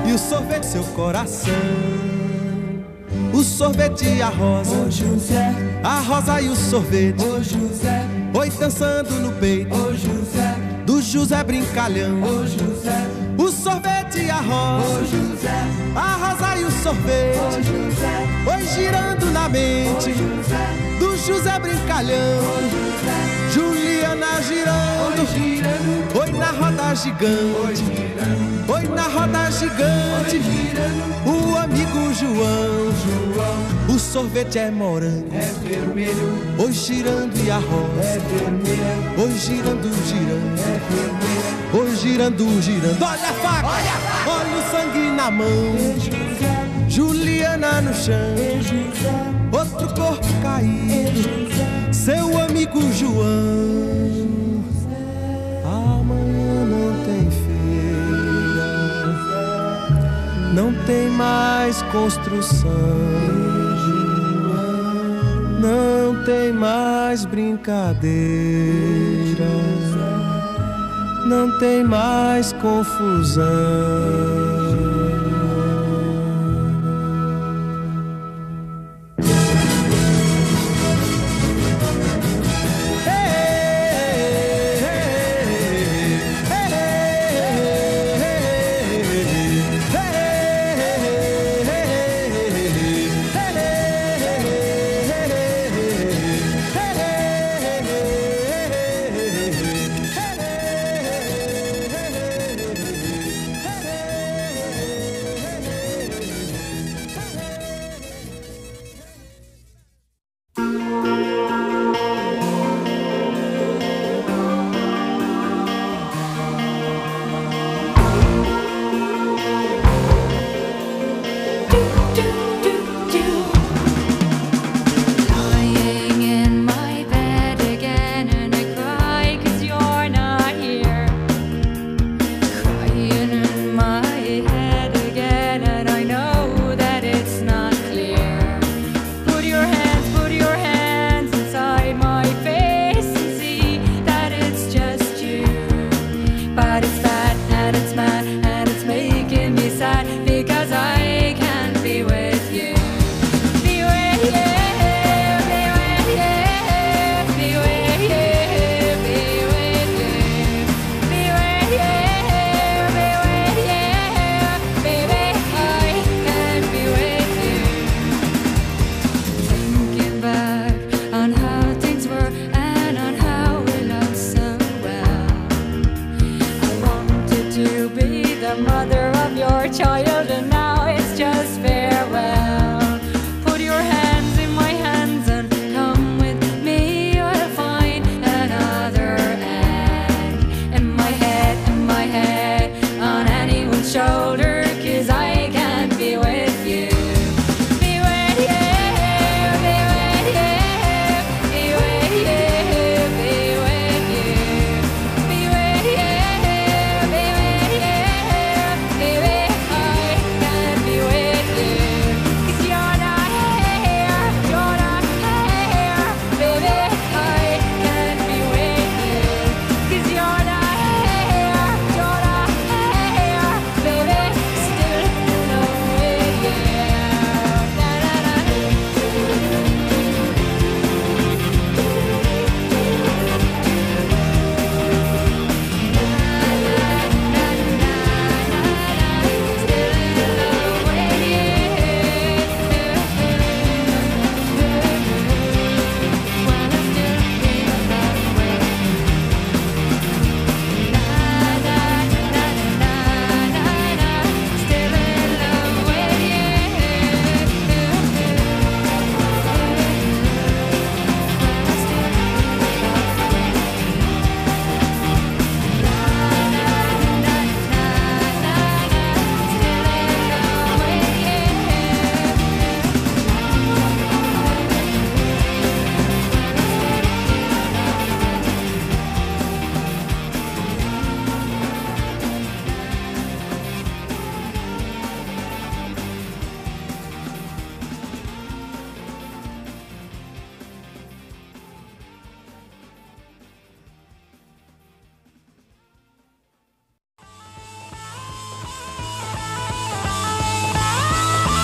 e o sorvete seu coração. O sorvete e a rosa, ô José, a rosa e o sorvete, ô José, oi dançando no peito, ô José, do José brincalhão. ô José, O sorvete e a rosa, ô José, a rosa e o ô sorvete, José, oi girando na ô mente, José, do José brincalhão. ô José, Juliana girando, girando, oi na roda gigante, girando, oi na roda gigante, girando, o amigo João. João, O sorvete é morango, é vermelho, oi girando e a rosa, é vermelha, oi girando, girando, é vermelha, oi girando, girando. Olha a faca, olha o sangue na mão, José, Juliana no chão, José, outro corpo caído, seu amigo João. Amanhã não tem feira, não tem mais construção, não tem mais brincadeira, não tem mais confusão.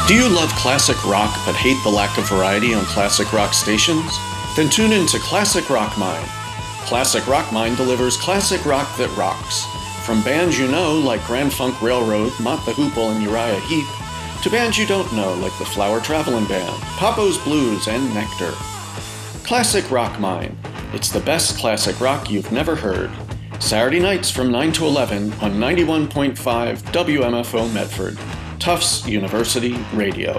Do you love classic rock but hate the lack of variety on classic rock stations? Then tune in to Classic Rock Mine. Classic Rock Mine delivers classic rock that rocks. From bands you know like Grand Funk Railroad, Mott the Hoople, and Uriah Heep, to bands you don't know like the Flower Traveling Band, Papo's Blues, and Nectar. Classic Rock Mine. It's the best classic rock you've never heard. Saturday nights from 9 to 11 on 91.5 WMFO Medford. Tufts University Radio.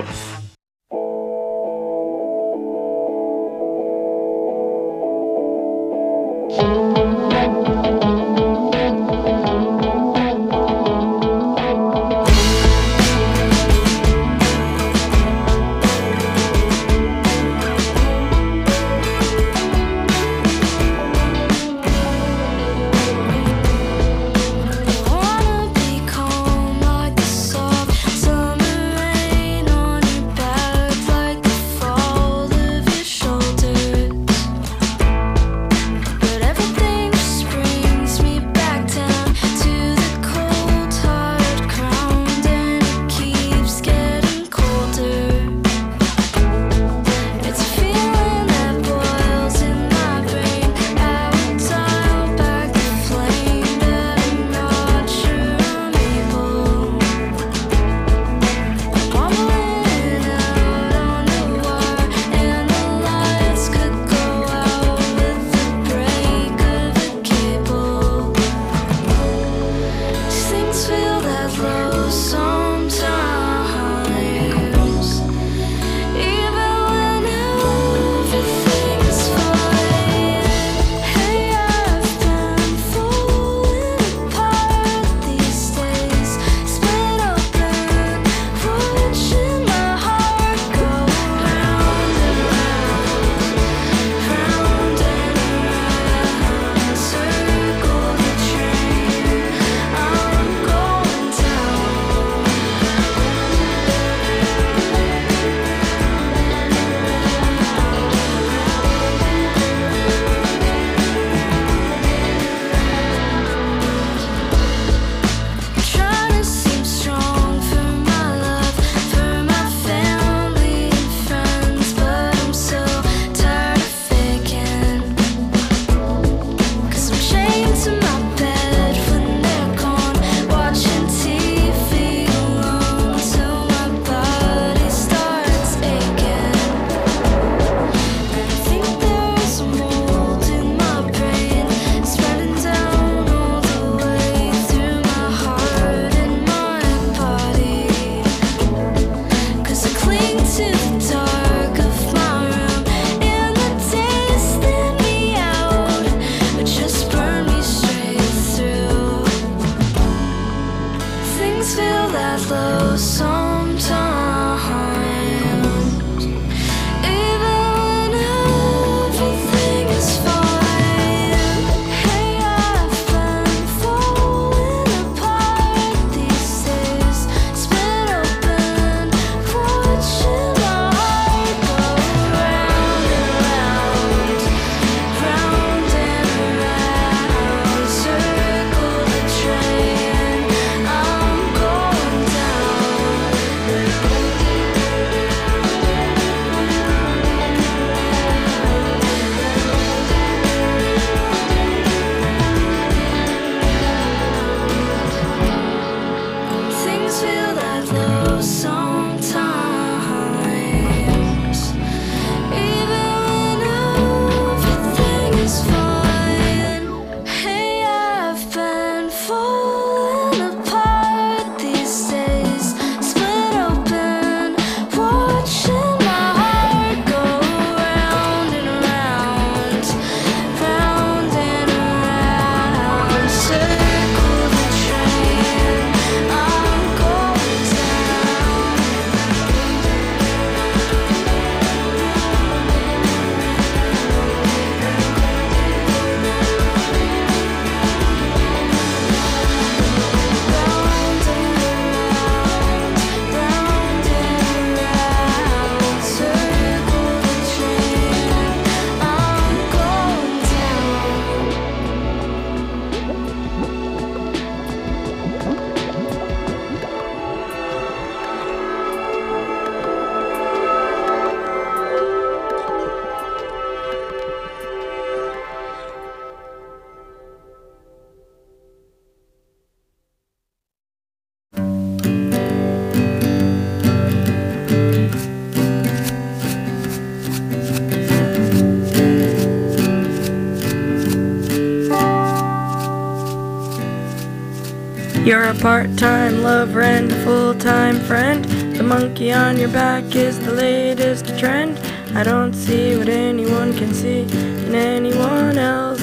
You're a part-time lover and a full-time friend. The monkey on your back is the latest trend. I don't see what anyone can see in anyone else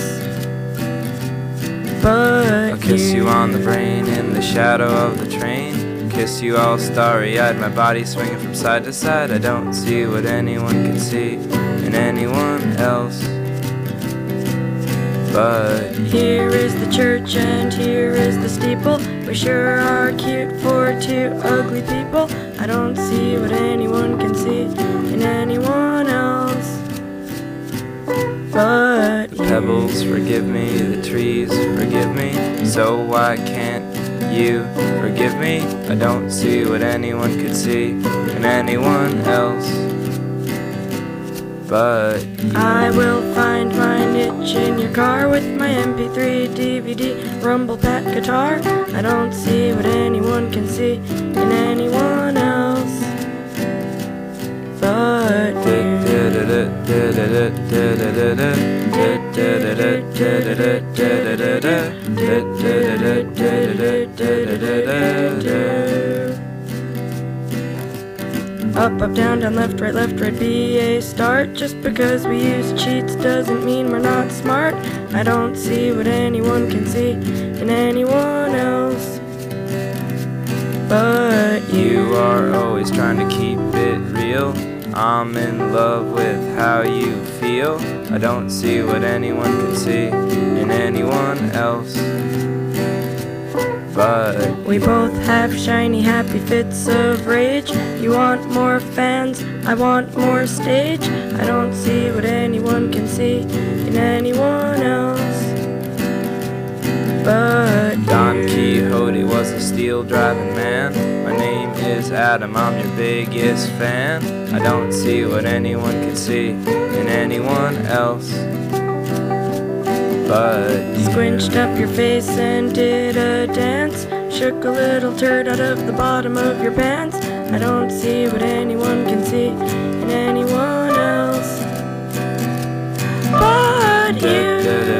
but I'll kiss you on the brain in the shadow of the train. Kiss you all starry-eyed, my body swinging from side to side. I don't see what anyone can see in anyone else but here is the church and here is the steeple. We sure are cute for two ugly people. I don't see what anyone can see in anyone else but the pebbles forgive me, the trees forgive me. So why can't you forgive me? I don't see what anyone could see in anyone else but I will find my niche in your car with my MP3, DVD, rumble pack guitar. I don't see what anyone can see in anyone else but Up, up, down, down, left, right, be a start. Just because we use cheats doesn't mean we're not smart. I don't see what anyone can see in anyone else but you are always trying to keep it real. I'm in love with how you feel. I don't see what anyone can see in anyone else but we both have shiny, happy fits of rage. You want more fans, I want more stage. I don't see what anyone can see in anyone else but Don Quixote was a steel-driving man. My name is Adam, I'm your biggest fan. I don't see what anyone can see in anyone else but squinched up your face and did a dance. Shook a little turd out of the bottom of your pants. I don't see what anyone can see in anyone else but you.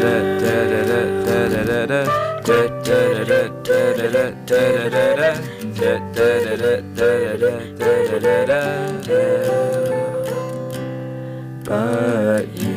But you.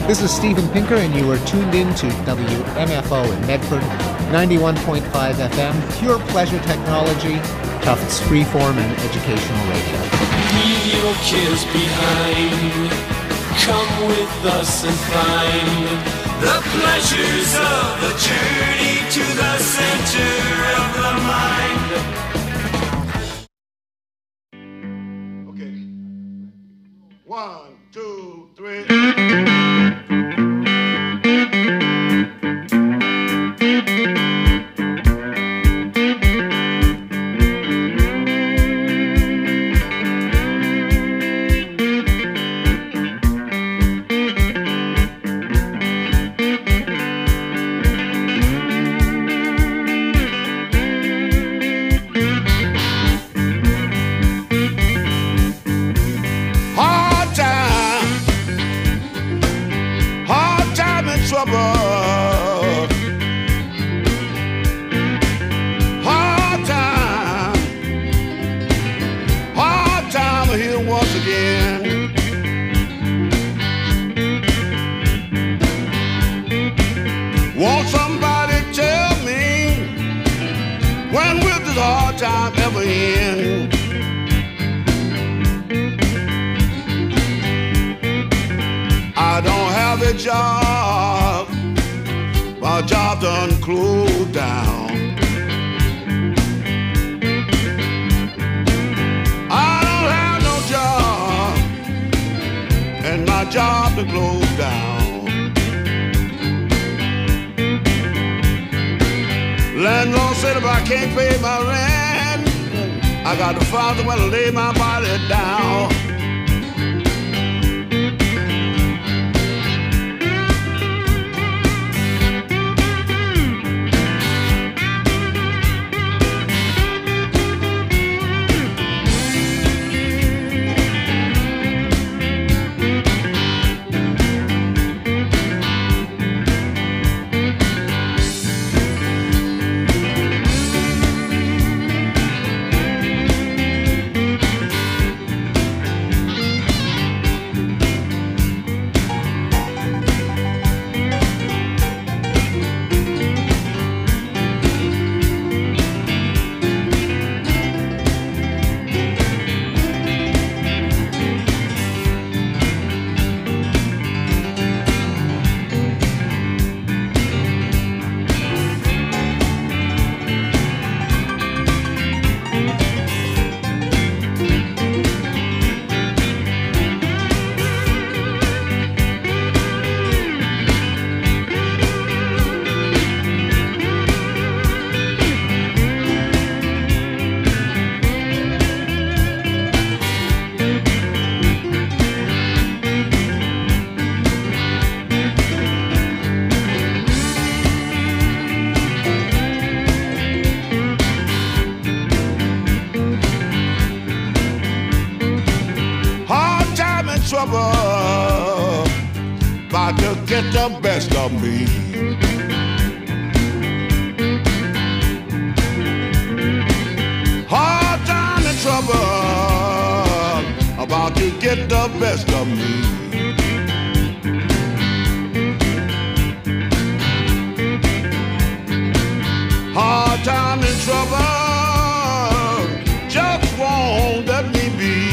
This is Steven Pinker, and you are tuned in to WMFO in Medford, 91.5 FM, pure pleasure technology, Tufts freeform and educational radio. Leave your cares behind. Come with us and find the pleasures of the journey to the center of the mind. Okay. 1, 2, 3. Won't somebody tell me when will this hard time ever end? I don't have a job, my job done closed down. I don't have no job, and my job done closed down. Landlord said if I can't pay my rent, I got to find somewhere to lay my body down. Trouble about to get the best of me. Hard time and trouble about to get the best of me. Hard time and trouble just won't let me be.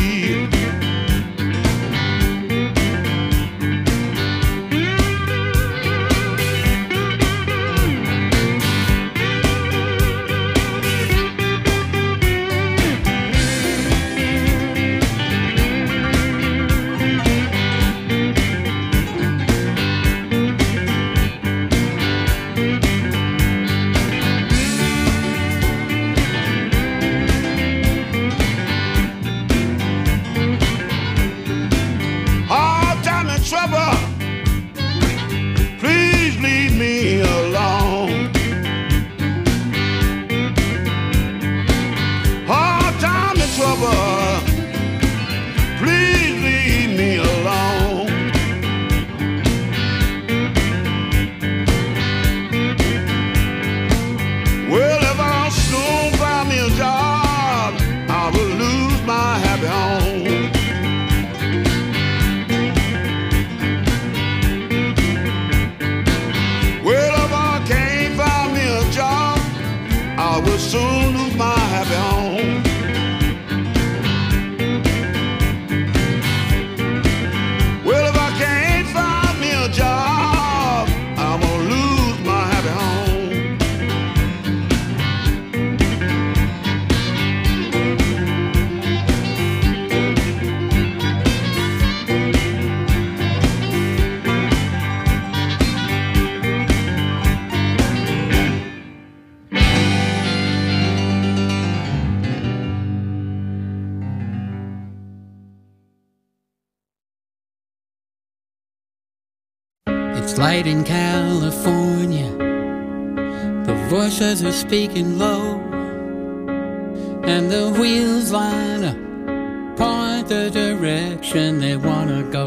It's light in California. The voices are speaking low, and the wheels line up, point the direction they wanna go.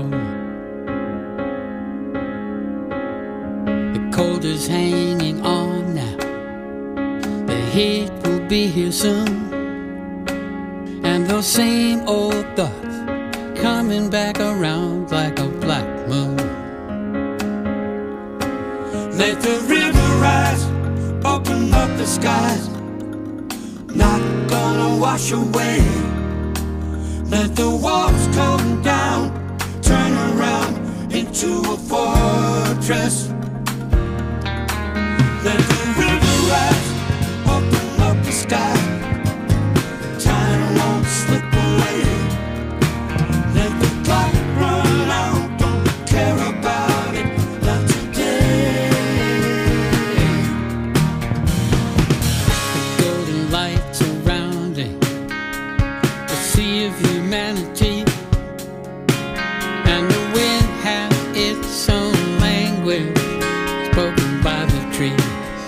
The cold is hanging on now. The heat will be here soon, and those same old thoughts coming back around like a black moon. Let the river rise, open up the skies, not gonna wash away. Let the walls come down, turn around into a fortress. Let the river rise, open up the sky, time won't slip away. Let the clock run out, don't care about it, not today. The golden light surrounding the sea of humanity, and the wind has its own language spoken by the trees.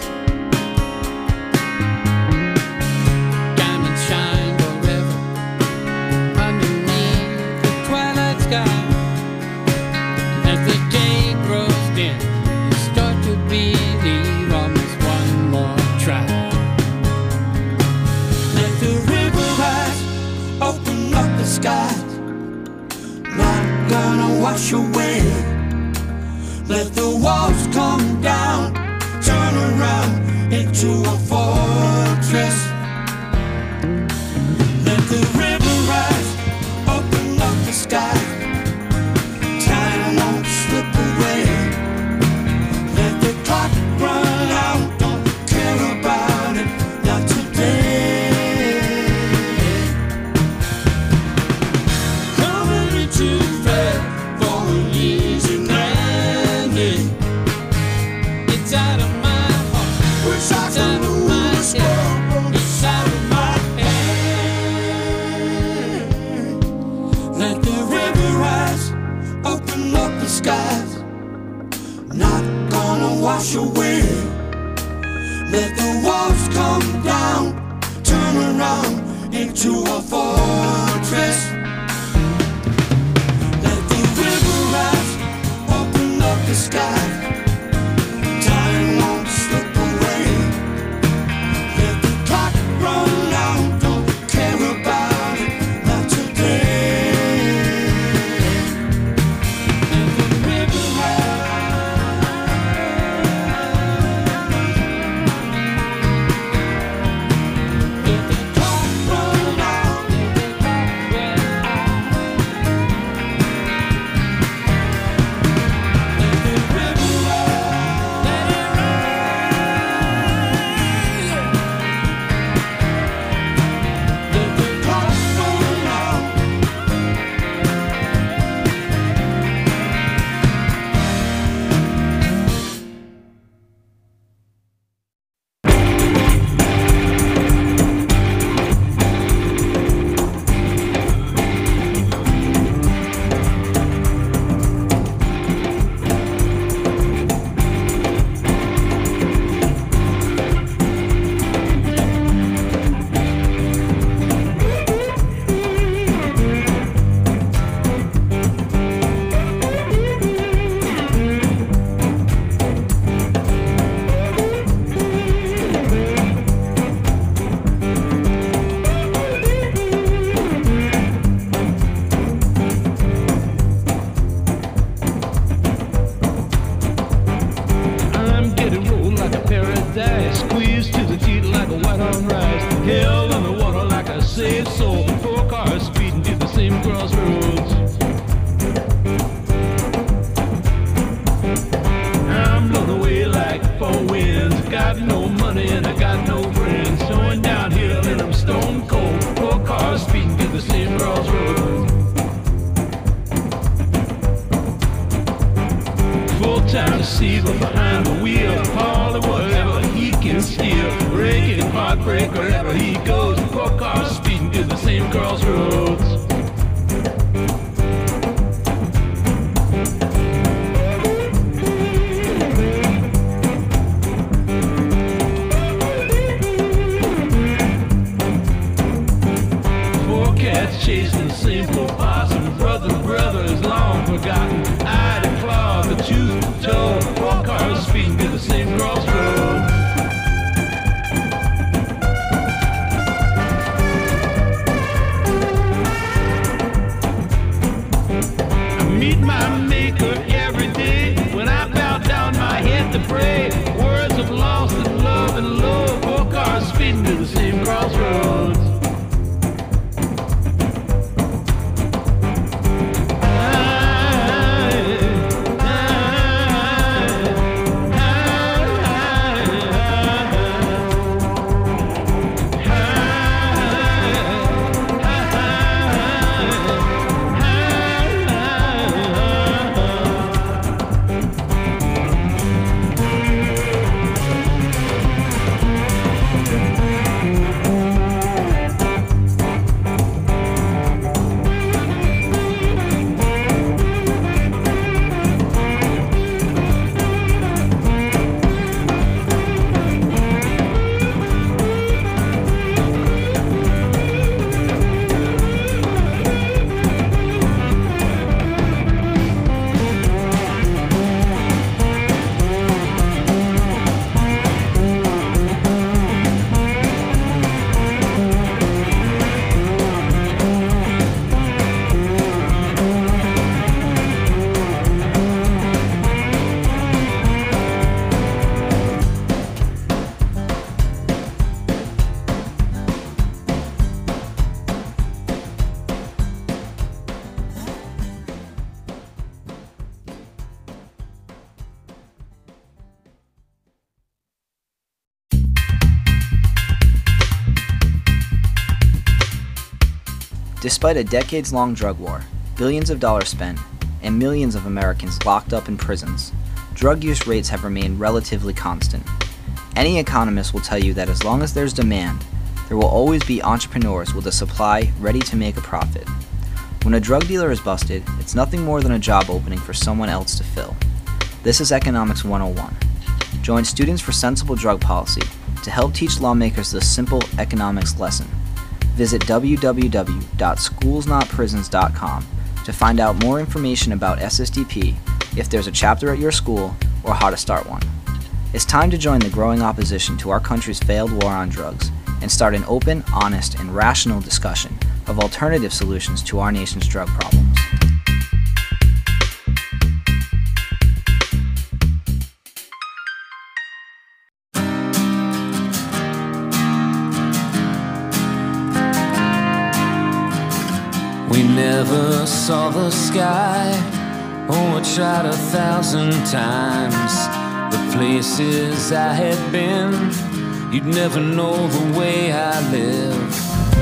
Diamonds shine forever underneath the twilight sky. As the day grows dim, you start to believe almost one more try. Let the river rise, open up the skies, not gonna wash away. Let the walls come down, turn around into a fortress. Let the river rise, open up the sky, time won't slip away. Let the clock run out, don't care about it, not today. Coming into bed for an easy landing. It's out of my heart, Wish I it's could out of my lose head, it's out of my head. Let the river rise, open up the skies, not gonna wash away. Let the walls come down, turn around into a fortress. Let the river rise, open up the skies, time won't slip away. Let the clock run out, don't care about it, not today. Let the river let the clock run out. Let the river let the clock run out. I'm getting rolled like a paradise, squeezed to the teeth like a white on rice. Hell in the water like a saved soul. 4 cars speeding to the same crossroads. I'm blown away like 4 winds. Got no money and I got no friends. Going downhill and I'm stone cold. 4 cars speeding to the same crossroads. Full-time deceiver behind the wheel, hauling whatever he can steal, breaking heartbreak wherever he goes. 4 cars speeding to the same crossroads. Despite a decades-long drug war, billions of dollars spent, and millions of Americans locked up in prisons, drug use rates have remained relatively constant. Any economist will tell you that as long as there's demand, there will always be entrepreneurs with a supply ready to make a profit. When a drug dealer is busted, it's nothing more than a job opening for someone else to fill. This is Economics 101. Join Students for Sensible Drug Policy to help teach lawmakers this simple economics lesson. Visit www.schoolsnotprisons.com to find out more information about SSDP, if there's a chapter at your school, or how to start one. It's time to join the growing opposition to our country's failed war on drugs and start an open, honest, and rational discussion of alternative solutions to our nation's drug problems. We never saw the sky. Oh, I tried 1,000 times. The places I had been, you'd never know the way I live.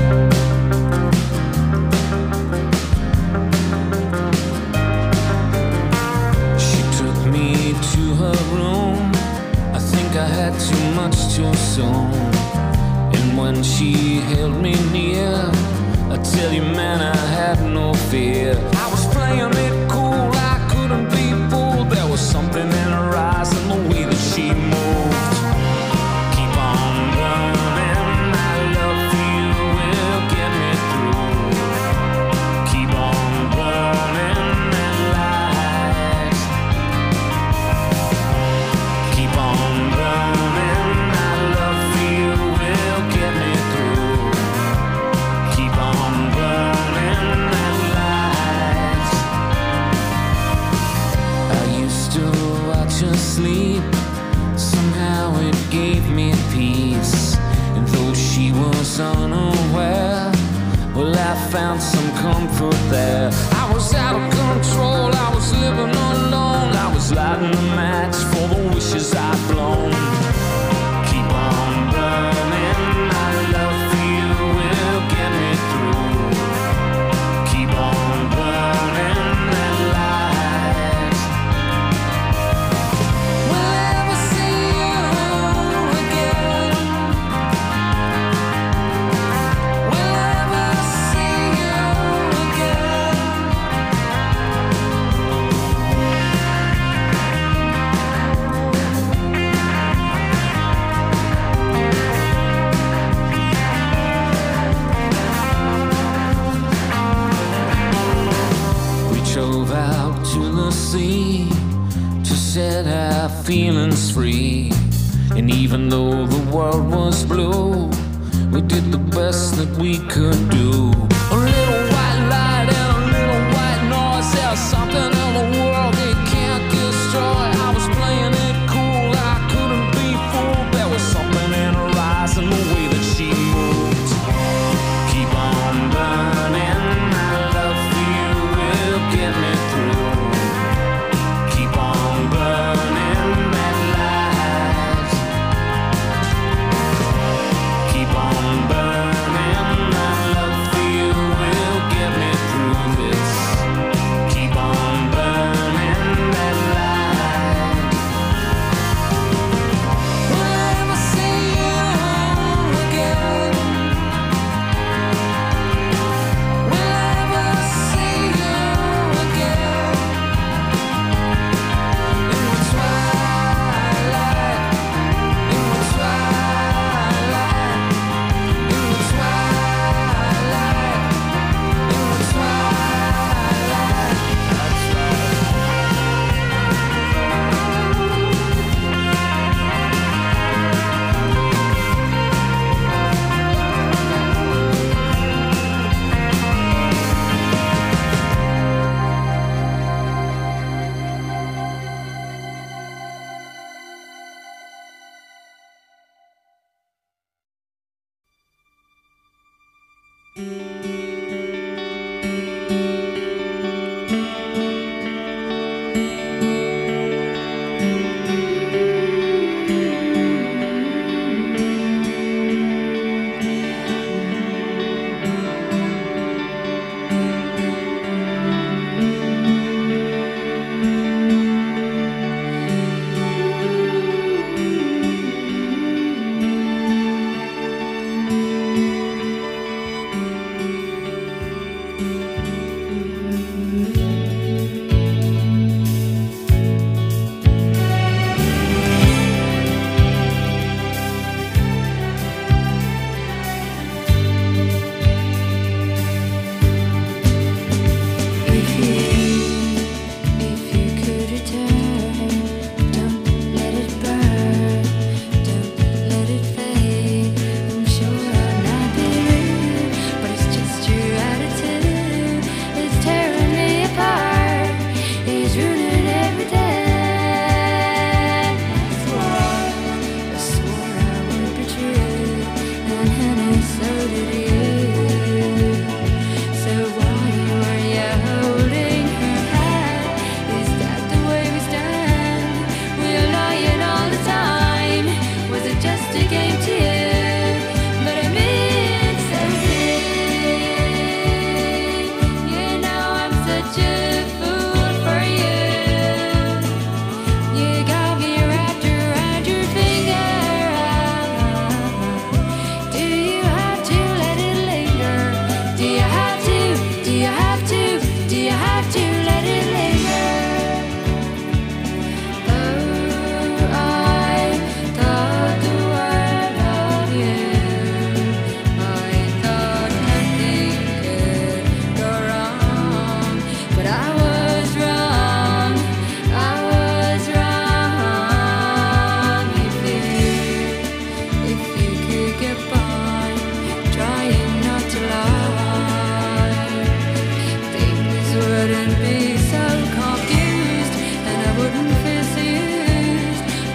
She took me to her room. I think I had too much too soon. And when she held me near, I tell you, man, I had no fear. I was playing it cool, I couldn't be fooled. There was something in her eyes and the way that she moved. Keep on burning, my love for you will get me through. Keep on burning that light. Keep on burning, my love for you will get me through. Keep on burning that light. I used to watch her sleep. Somehow it gave me peace. And though she was unaware, well, I found some comfort there. I was out of control, I was living alone. I was lighting a match for the wishes I'd blown. Keep on burning, my love for you will get me through. Keep on burning that light. Will I ever see you again? Will I ever see you again? We drove out to the sea to set our feelings free. And even though the world was blue, we did the best that we could do. A little white light and a little white noise. There's something in the world they can't destroy. I was playing it cool, I couldn't be fooled. There was something in her eyes and the way that she moved. Keep on burning, my love for you will get me through. Keep on burning that light. Keep on burning, my love for you will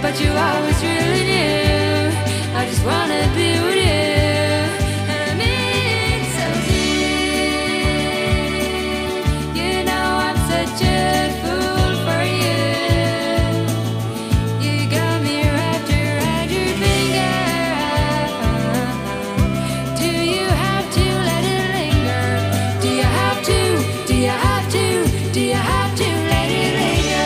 but you always really knew I just wanna be with you. And I mean so deep. You know I'm such a fool for you. You got me wrapped around your finger. Do you have to let it linger? Do you have to? Do you have to? Do you have to let it linger?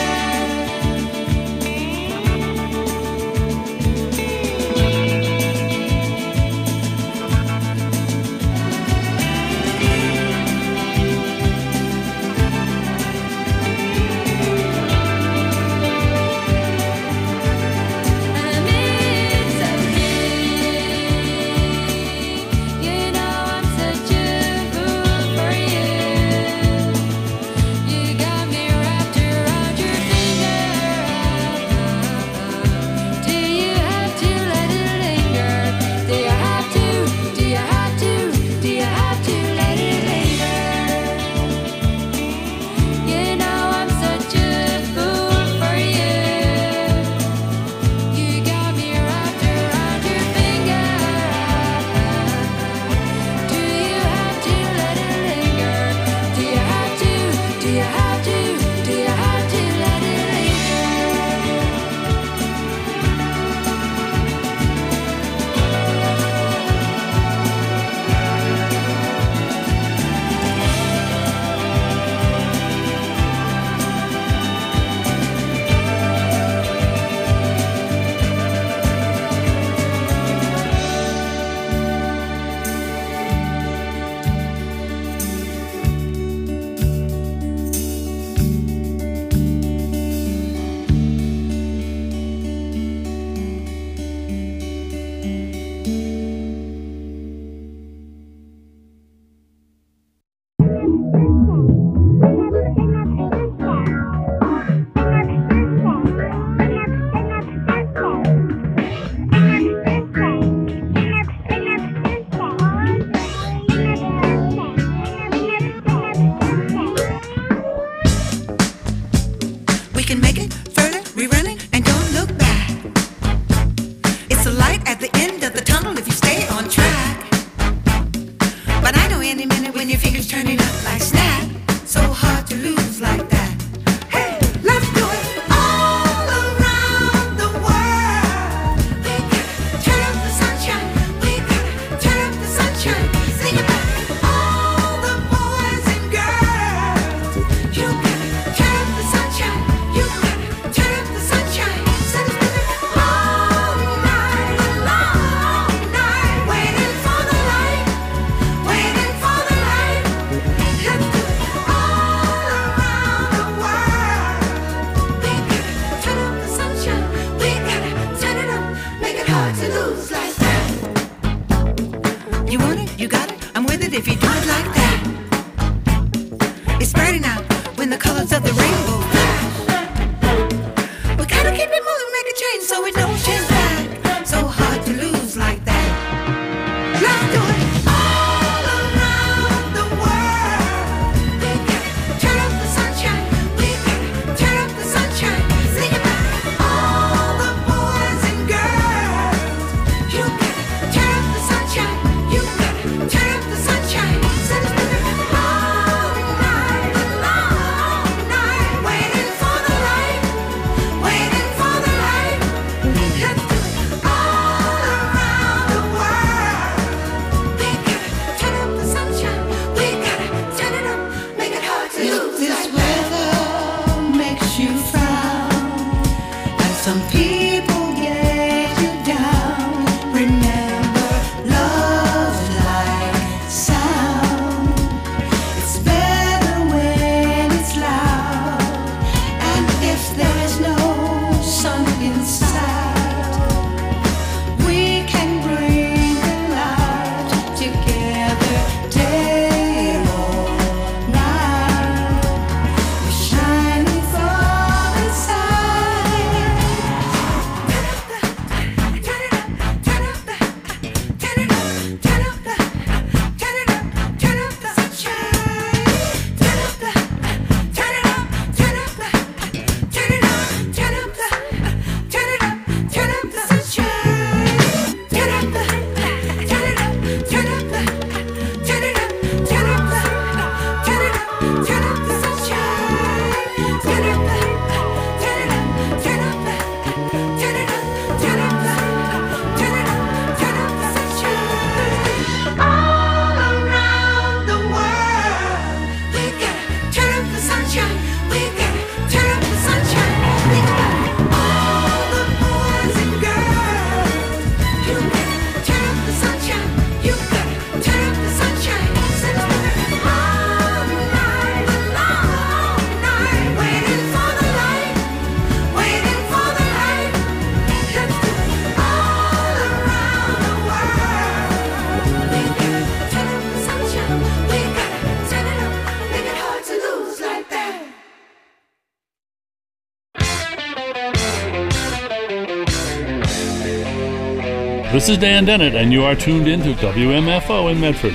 This is Dan Dennett, and you are tuned in to WMFO in Medford.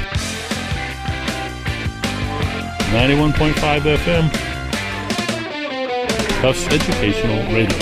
91.5 FM, Tufts Educational Radio.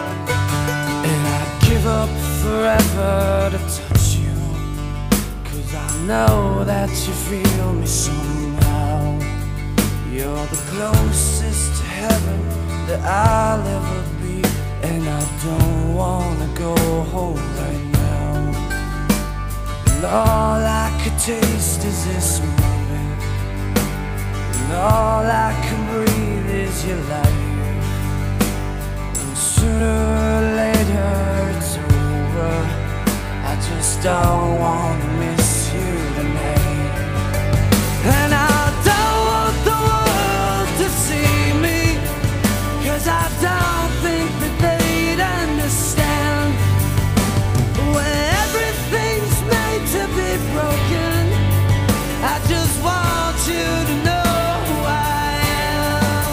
forever to touch you, 'cause 'cause I know that you feel me somehow. You're the closest to heaven that I'll ever be, and I don't wanna go home right now. And all I could taste is this moment, and all I can breathe is your light. And sooner or later it's over, I just don't wanna miss you tonight. And I don't want the world to see me, 'cause I don't think that they'd understand. When everything's made to be broken, I just want you to know who I am.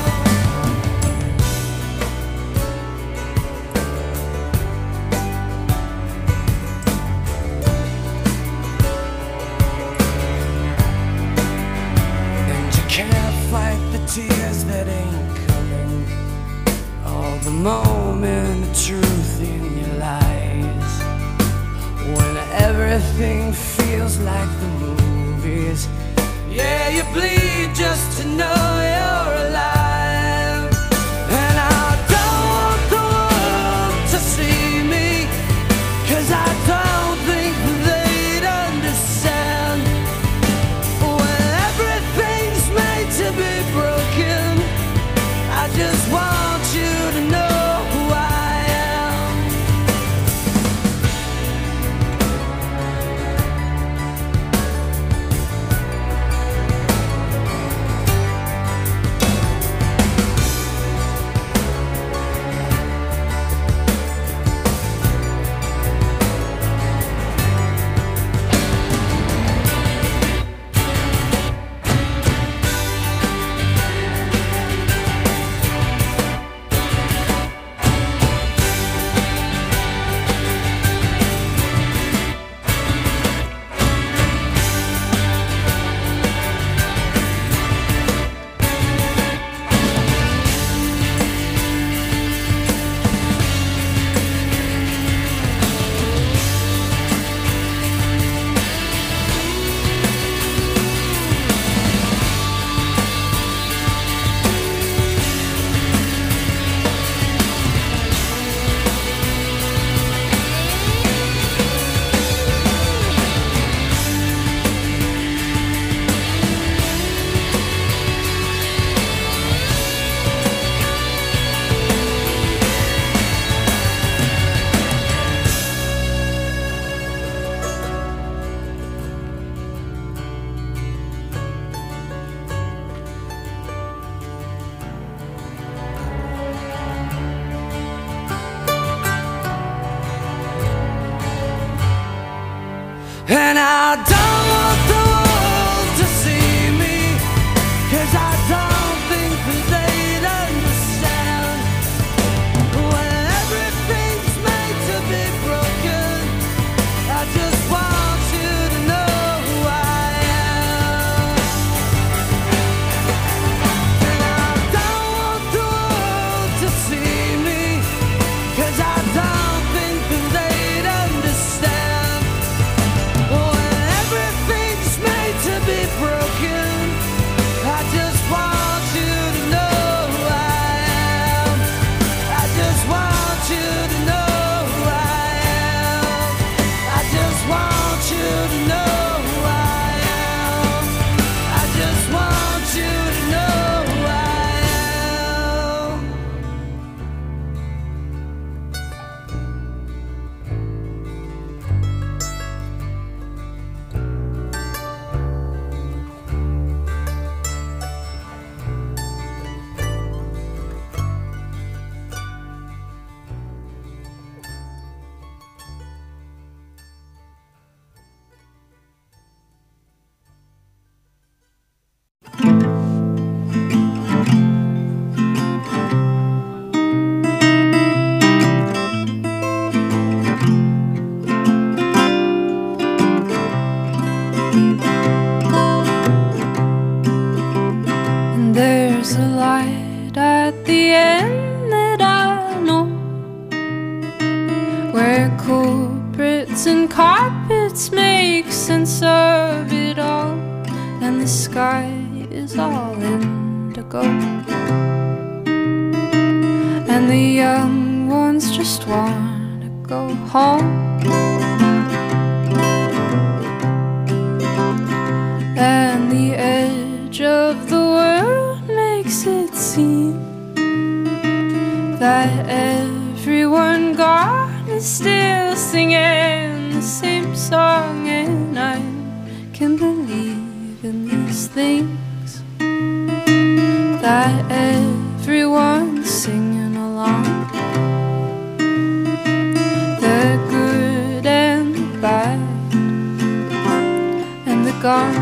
And you can't fight the tears that ain't coming, all the moment of truth in your lies. When everything feels like the movies, yeah, you bleed just to know you're alive. And I don't want the world to see me, 'cause I don't think they'd understand. When everything's made to be broken, I just want you to know who I am. And I don't want the world to see me, 'cause I don't think that they'd understand. When everything's made to be broken, I just want you to know who I am. And I don't want the world to see me, 'cause I don't think that they'd understand. When everything carpets make sense of it all, and the sky is all indigo, and the young ones just wanna go home. And the edge of the world makes it seem that everyone gone is still singing the same song, and I can believe in these things, that everyone's singing along, the good and the bad and the gone.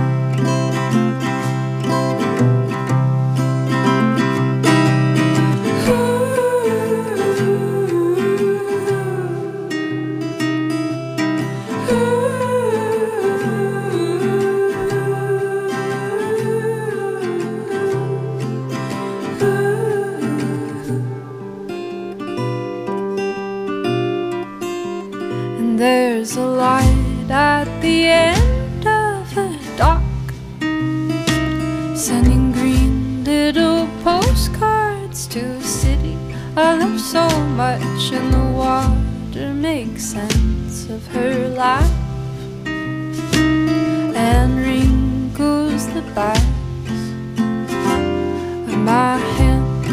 There's a light at the end of the dock, sending green little postcards to a city I love so much, and the water makes sense of her laugh and wrinkles the backs of my hands.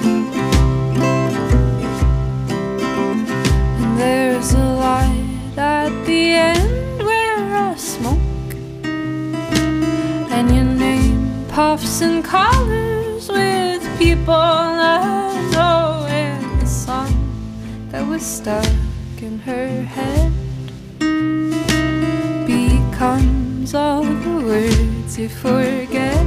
And there's a light at the end where I smoke, and your name puffs and colors with people I know, and the song that was stuck in her head becomes all the words you forget,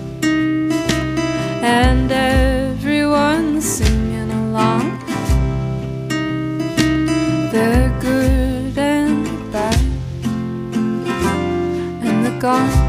and everyone's singing along, the good and the bad and the gone.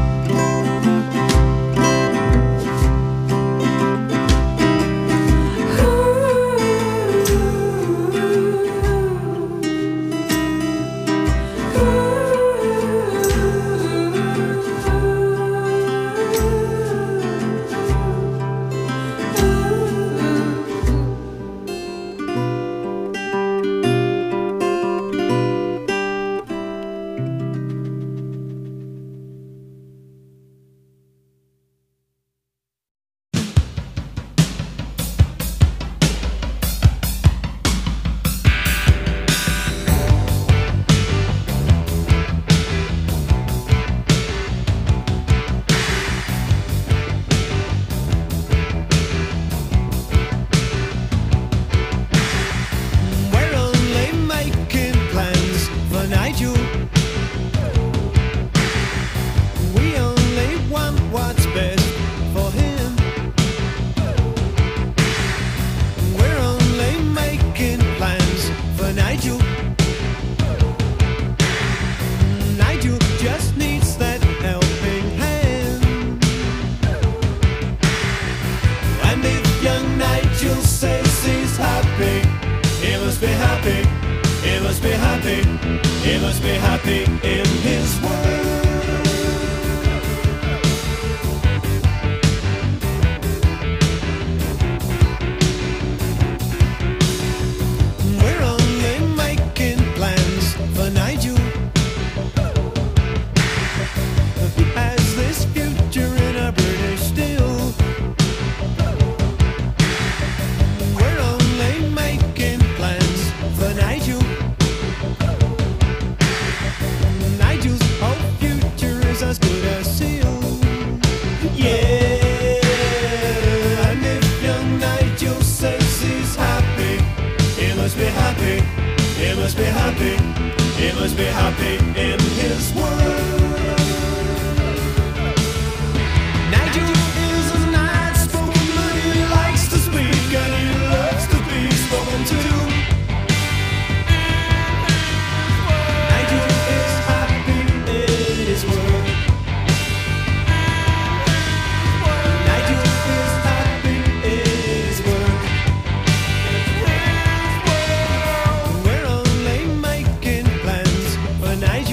Nigel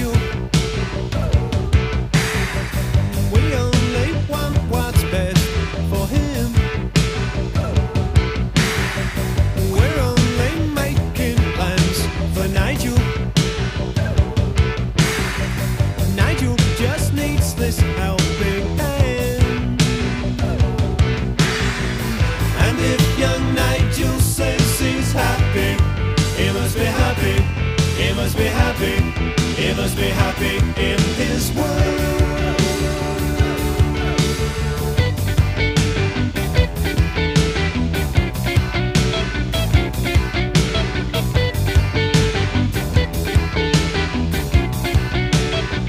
Let us be happy